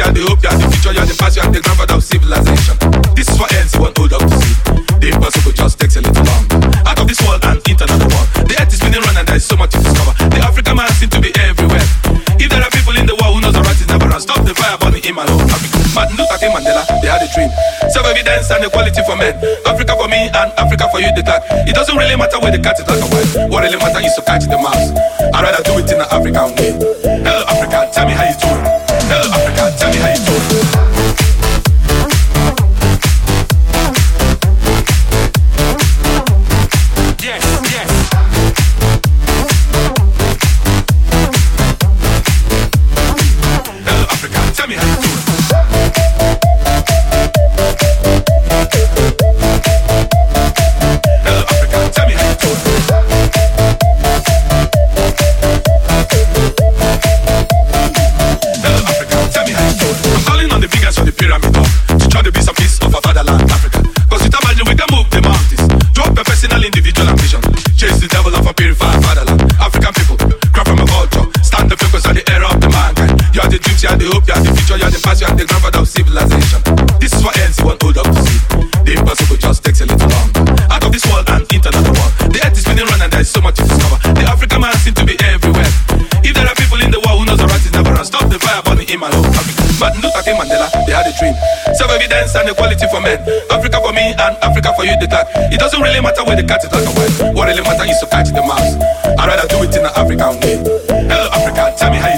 are the hope, you are the future, you are the past, you are the grandfather of civilization. This is what else you want old dog to see. The impossible just takes a little longer. Out of this world and into another one. The earth is spinning round and there is so much to discover. The African man seems to be everywhere. If there are people in the world who knows the right is never run, stop the fire burning in my home Africa. Martin Luther King Mandela, they had a dream. Self-evidence and equality for men. Africa for me and Africa for you, the tag. It doesn't really matter where the cat is black or white. What really matters is to catch the mouse. I'd rather do it in an African way. Hello Africa, tell me how you doing. Hello Africa, tell me how you doing. And equality for men. Africa for me and Africa for you, the tag. It doesn't really matter where the cat is black or white. What really matters is to catch the mouse. I'd rather do it in an African way. Hello Africa, tell me how you